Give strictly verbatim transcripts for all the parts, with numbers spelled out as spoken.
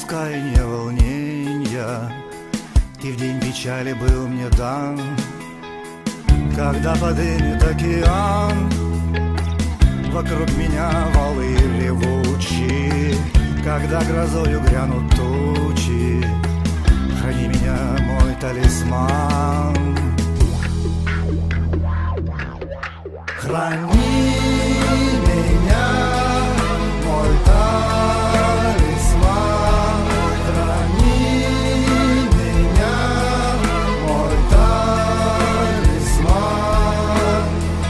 раскаяния, волнения. Ты в день печали был мне дан, когда подымет океан вокруг меня валы ревучие, когда грозою грянут тучи. Храни меня, мой талисман. Храни меня, мой талисман. Храни меня, мой талисман.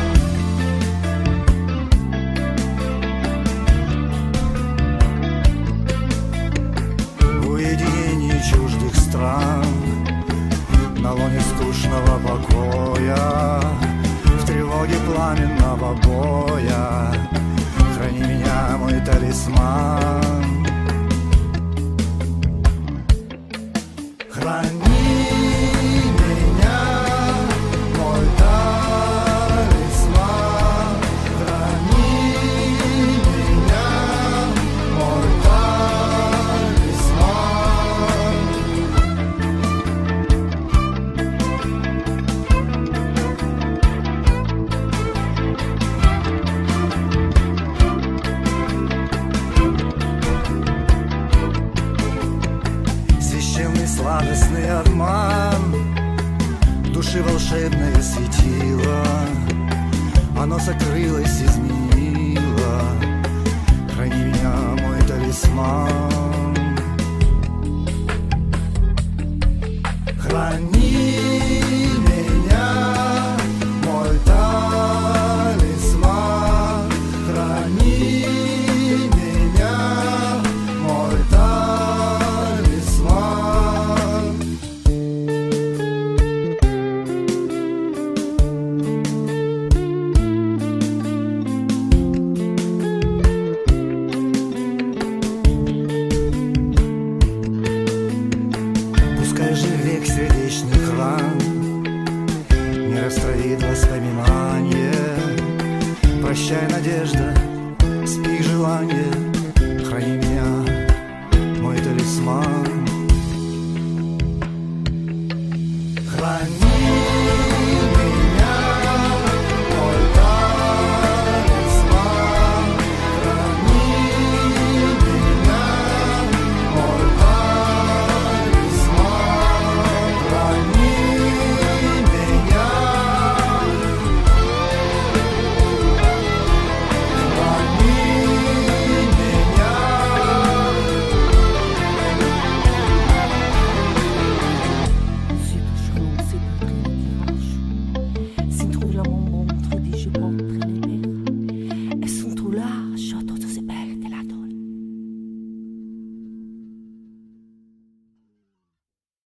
В уединении чуждых стран, на лоне скучного покоя, в тревоге пламенного боя, храни меня, мой талисман. Храни меня, мой талисман. Храни меня, мой талисман. Священный сладостный обман, души волшебное светило, оно сокрылось, изменило. Храни меня, мой талисман. Храни меня, мой талисман. Храни меня, мой талисман. Пускай же век сердечных ран не растворит воспоминания. Прощай, надежда, спи, желание. Храни меня, мой талисман. Храни